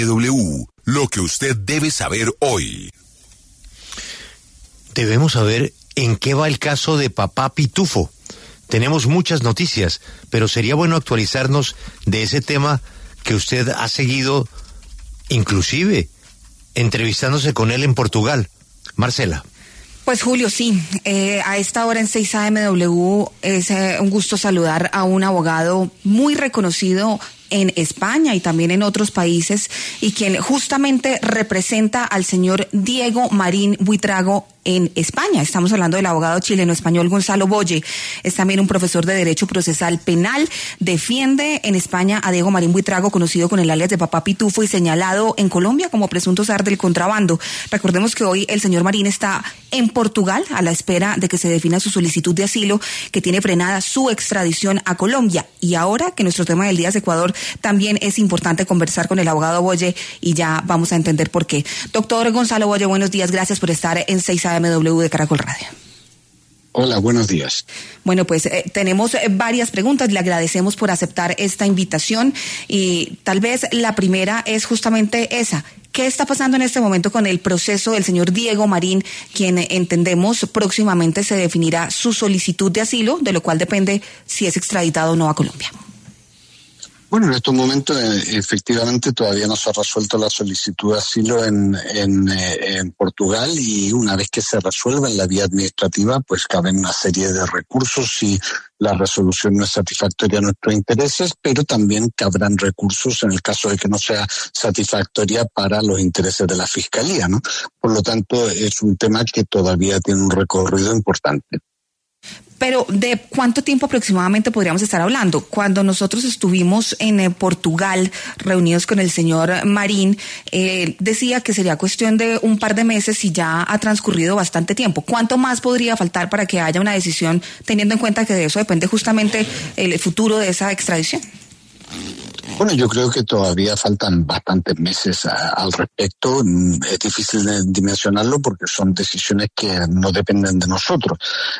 W, lo que usted debe saber hoy. Debemos saber en qué va el caso de Papá Pitufo. Tenemos muchas noticias, pero sería bueno actualizarnos de ese tema que usted ha seguido, inclusive entrevistándose con él en Portugal. Marcela. Pues Julio, sí, a esta hora en 6 AMW es un gusto saludar a un abogado muy reconocido en España y también en otros países, y quien justamente representa al señor Diego Marín Buitrago en España. Estamos hablando del abogado chileno-español Gonzalo Boye. Es también un profesor de Derecho Procesal Penal. Defiende en España a Diego Marín Buitrago, conocido con el alias de Papá Pitufo y señalado en Colombia como presunto zar del contrabando. Recordemos que hoy el señor Marín está en Portugal a la espera de que se defina su solicitud de asilo, que tiene frenada su extradición a Colombia. Y ahora que nuestro tema del día es Ecuador, también es importante conversar con el abogado Boye y ya vamos a entender por qué. Doctor Gonzalo Boye, buenos días. Gracias por estar en 6 AMW de Caracol Radio. Hola, buenos días. Bueno, pues tenemos varias preguntas. Le agradecemos por aceptar esta invitación y tal vez la primera es justamente esa. ¿Qué está pasando en este momento con el proceso del señor Diego Marín, quien entendemos próximamente se definirá su solicitud de asilo, de lo cual depende si es extraditado o no a Colombia? Bueno, en estos momentos efectivamente todavía no se ha resuelto la solicitud de asilo en Portugal, y una vez que se resuelva en la vía administrativa, pues caben una serie de recursos si la resolución no es satisfactoria a nuestros intereses, pero también cabrán recursos en el caso de que no sea satisfactoria para los intereses de la Fiscalía, ¿no? Por lo tanto, es un tema que todavía tiene un recorrido importante. Pero ¿de cuánto tiempo aproximadamente podríamos estar hablando? Cuando nosotros estuvimos en Portugal reunidos con el señor Marín, decía que sería cuestión de un par de meses y ya ha transcurrido bastante tiempo. ¿Cuánto más podría faltar para que haya una decisión, teniendo en cuenta que de eso depende justamente el futuro de esa extradición? Bueno, yo creo que todavía faltan bastantes meses al respecto. Es difícil de dimensionarlo porque son decisiones que no dependen de nosotros.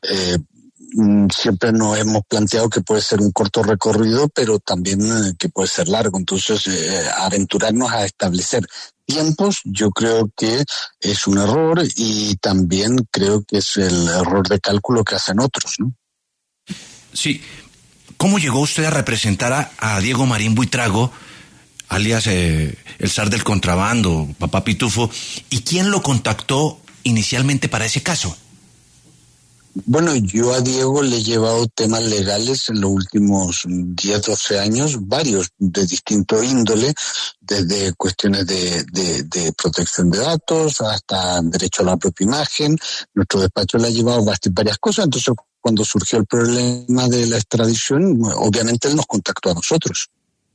Siempre nos hemos planteado que puede ser un corto recorrido, pero también que puede ser largo. Entonces, aventurarnos a establecer tiempos, yo creo que es un error, y también creo que es el error de cálculo que hacen otros, ¿no? Sí. ¿Cómo llegó usted a representar a Diego Marín Buitrago, alias el zar del contrabando, Papá Pitufo, y quién lo contactó inicialmente para ese caso? Bueno, yo a Diego le he llevado temas legales en los últimos 10, 12 años, varios de distinto índole, desde cuestiones de protección de datos hasta derecho a la propia imagen. Nuestro despacho le ha llevado varias cosas, entonces cuando surgió el problema de la extradición, obviamente él nos contactó a nosotros.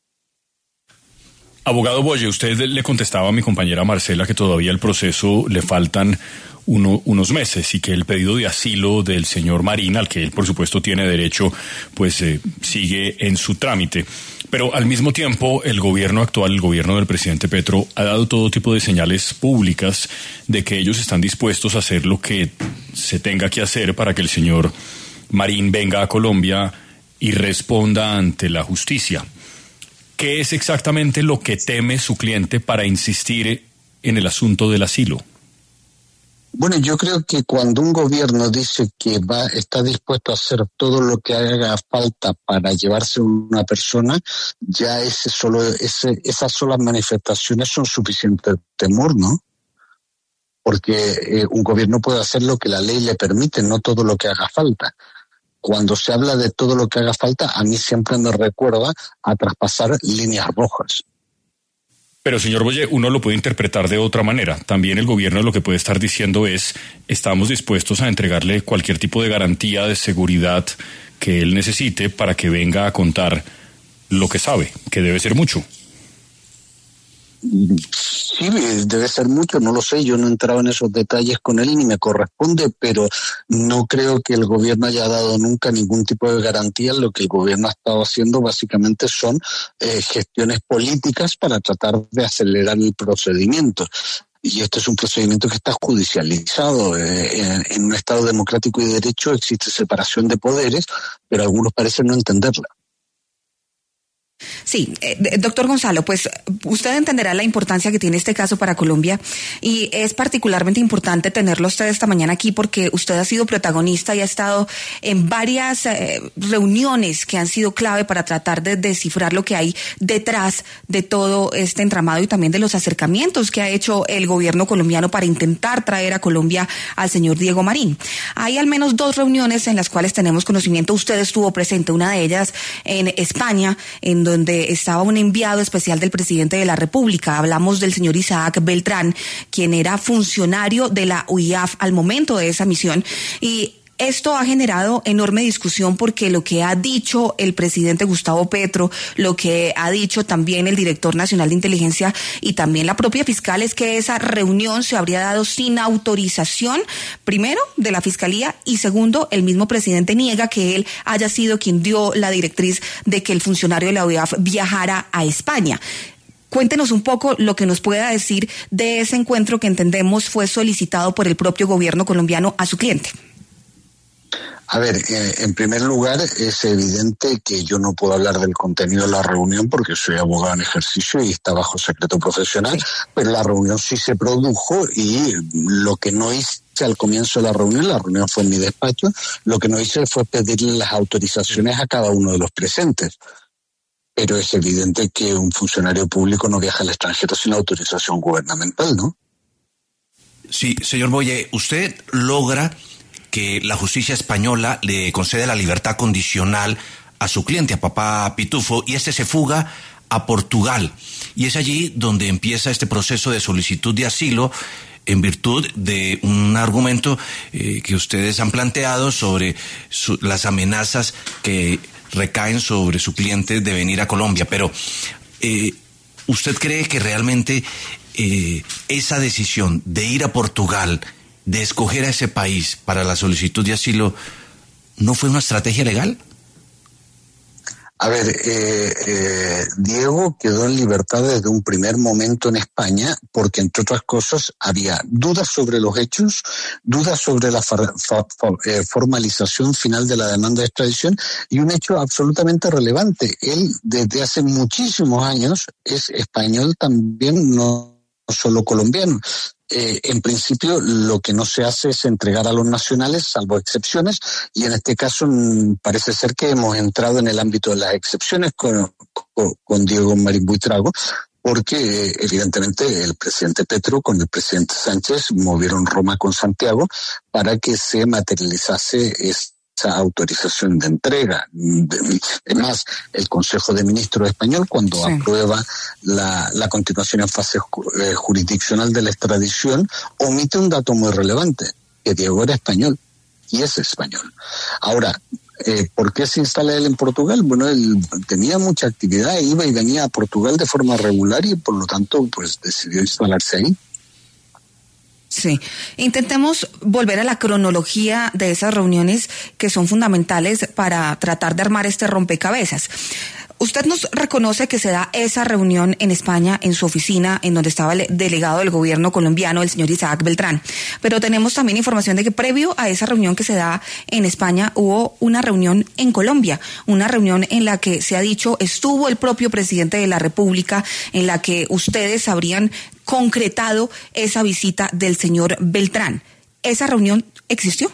Abogado Boye, usted le contestaba a mi compañera Marcela que todavía el proceso le faltan unos meses y que el pedido de asilo del señor Marín, al que él por supuesto tiene derecho, pues sigue en su trámite. Pero al mismo tiempo el gobierno actual, el gobierno del presidente Petro, ha dado todo tipo de señales públicas de que ellos están dispuestos a hacer lo que se tenga que hacer para que el señor Marín venga a Colombia y responda ante la justicia. ¿Qué es exactamente lo que teme su cliente para insistir en el asunto del asilo? Bueno, yo creo que cuando un gobierno dice que está dispuesto a hacer todo lo que haga falta para llevarse una persona, ya esas solas manifestaciones son suficiente temor, ¿no? Porque un gobierno puede hacer lo que la ley le permite, no todo lo que haga falta. Cuando se habla de todo lo que haga falta, a mí siempre me recuerda a traspasar líneas rojas. Pero, señor Boye, uno lo puede interpretar de otra manera. También el gobierno lo que puede estar diciendo es: estamos dispuestos a entregarle cualquier tipo de garantía de seguridad que él necesite para que venga a contar lo que sabe, que debe ser mucho. Sí, debe ser mucho, no lo sé, yo no he entrado en esos detalles con él ni me corresponde, pero no creo que el gobierno haya dado nunca ningún tipo de garantía. Lo que el gobierno ha estado haciendo básicamente son gestiones políticas para tratar de acelerar el procedimiento. Y este es un procedimiento que está judicializado. En un Estado democrático y de derecho existe separación de poderes, pero algunos parecen no entenderla. Sí, doctor Gonzalo, pues usted entenderá la importancia que tiene este caso para Colombia y es particularmente importante tenerlo usted esta mañana aquí porque usted ha sido protagonista y ha estado en varias reuniones que han sido clave para tratar de descifrar lo que hay detrás de todo este entramado y también de los acercamientos que ha hecho el gobierno colombiano para intentar traer a Colombia al señor Diego Marín. Hay al menos 2 reuniones en las cuales tenemos conocimiento. Usted estuvo presente, una de ellas en España, en donde estaba un enviado especial del presidente de la República. Hablamos del señor Isaac Beltrán, quien era funcionario de la UIAF al momento de esa misión. Y esto ha generado enorme discusión porque lo que ha dicho el presidente Gustavo Petro, lo que ha dicho también el director nacional de inteligencia y también la propia fiscal es que esa reunión se habría dado sin autorización, primero, de la fiscalía y segundo, el mismo presidente niega que él haya sido quien dio la directriz de que el funcionario de la UIAF viajara a España. Cuéntenos un poco lo que nos pueda decir de ese encuentro que entendemos fue solicitado por el propio gobierno colombiano a su cliente. A ver, en primer lugar, es evidente que yo no puedo hablar del contenido de la reunión porque soy abogado en ejercicio y está bajo secreto profesional, pero la reunión sí se produjo y lo que no hice al comienzo de la reunión fue en mi despacho, lo que no hice fue pedirle las autorizaciones a cada uno de los presentes. Pero es evidente que un funcionario público no viaja al extranjero sin autorización gubernamental, ¿no? Sí, señor Boye, usted logra que la justicia española le concede la libertad condicional a su cliente, a papá Pitufo, y se fuga a Portugal. Y es allí donde empieza este proceso de solicitud de asilo en virtud de un argumento que ustedes han planteado sobre las amenazas que recaen sobre su cliente de venir a Colombia. Pero, ¿usted cree que realmente esa decisión de ir a Portugal, de escoger a ese país para la solicitud de asilo, no fue una estrategia legal? A ver, Diego quedó en libertad desde un primer momento en España porque, entre otras cosas, había dudas sobre los hechos, dudas sobre la formalización final de la demanda de extradición y un hecho absolutamente relevante. Él, desde hace muchísimos años, es español también, no solo colombiano. En principio, lo que no se hace es entregar a los nacionales, salvo excepciones, y en este caso parece ser que hemos entrado en el ámbito de las excepciones con Diego Marín Buitrago, porque evidentemente el presidente Petro con el presidente Sánchez movieron Roma con Santiago para que se materializase esa autorización de entrega. Además, el Consejo de Ministros español, cuando aprueba la continuación en fase jurisdiccional de la extradición, omite un dato muy relevante, que Diego era español, y es español. Ahora, ¿por qué se instala él en Portugal? Bueno, él tenía mucha actividad, iba y venía a Portugal de forma regular y por lo tanto pues decidió instalarse ahí. Sí, intentemos volver a la cronología de esas reuniones que son fundamentales para tratar de armar este rompecabezas. Usted nos reconoce que se da esa reunión en España, en su oficina, en donde estaba el delegado del gobierno colombiano, el señor Isaac Beltrán. Pero tenemos también información de que previo a esa reunión que se da en España hubo una reunión en Colombia, una reunión en la que se ha dicho estuvo el propio presidente de la República, en la que ustedes habrían concretado esa visita del señor Beltrán. ¿Esa reunión existió?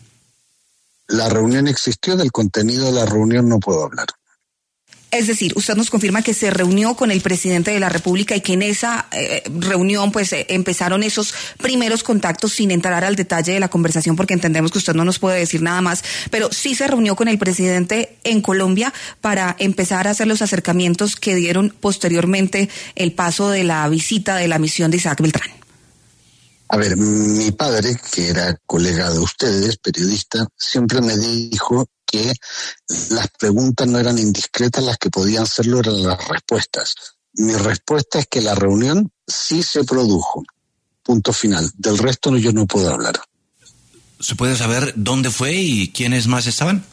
La reunión existió, del contenido de la reunión no puedo hablar. Es decir, usted nos confirma que se reunió con el presidente de la República y que en esa reunión pues empezaron esos primeros contactos sin entrar al detalle de la conversación porque entendemos que usted no nos puede decir nada más, pero sí se reunió con el presidente en Colombia para empezar a hacer los acercamientos que dieron posteriormente el paso de la visita de la misión de Isaac Beltrán. A ver, mi padre, que era colega de ustedes, periodista, siempre me dijo que las preguntas no eran indiscretas, las que podían serlo eran las respuestas. Mi respuesta es que la reunión sí se produjo. Punto final. Del resto yo no puedo hablar. ¿Se puede saber dónde fue y quiénes más estaban?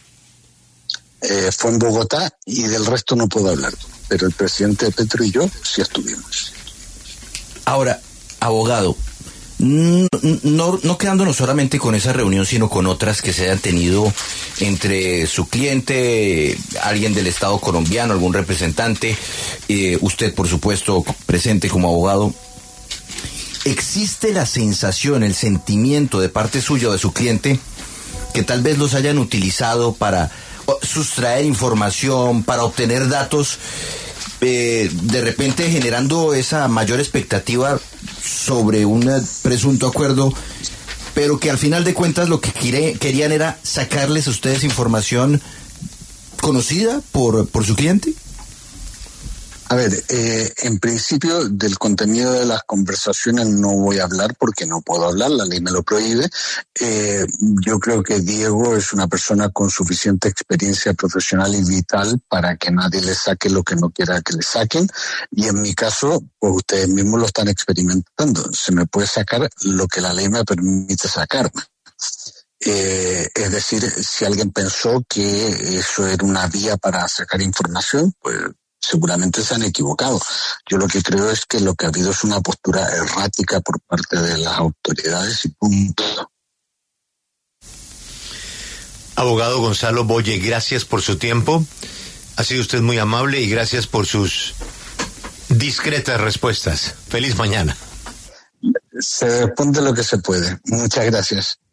Fue en Bogotá y del resto no puedo hablar. Pero el presidente Petro y yo sí estuvimos. Ahora, abogado, No quedándonos solamente con esa reunión, sino con otras que se hayan tenido entre su cliente, alguien del Estado colombiano, algún representante, usted, por supuesto, presente como abogado. ¿Existe la sensación, el sentimiento de parte suya o de su cliente que tal vez los hayan utilizado para sustraer información, para obtener datos, de repente generando esa mayor expectativa sobre un presunto acuerdo, pero que al final de cuentas lo que querían era sacarles a ustedes información conocida por su cliente? A ver, en principio del contenido de las conversaciones no voy a hablar porque no puedo hablar, la ley me lo prohíbe. Yo creo que Diego es una persona con suficiente experiencia profesional y vital para que nadie le saque lo que no quiera que le saquen. Y en mi caso, pues ustedes mismos lo están experimentando. Se me puede sacar lo que la ley me permite sacarme. Es decir, si alguien pensó que eso era una vía para sacar información, pues seguramente se han equivocado. Yo lo que creo es que lo que ha habido es una postura errática por parte de las autoridades y punto. Abogado Gonzalo Boye, gracias por su tiempo. Ha sido usted muy amable y gracias por sus discretas respuestas. Feliz mañana. Se responde lo que se puede. Muchas gracias.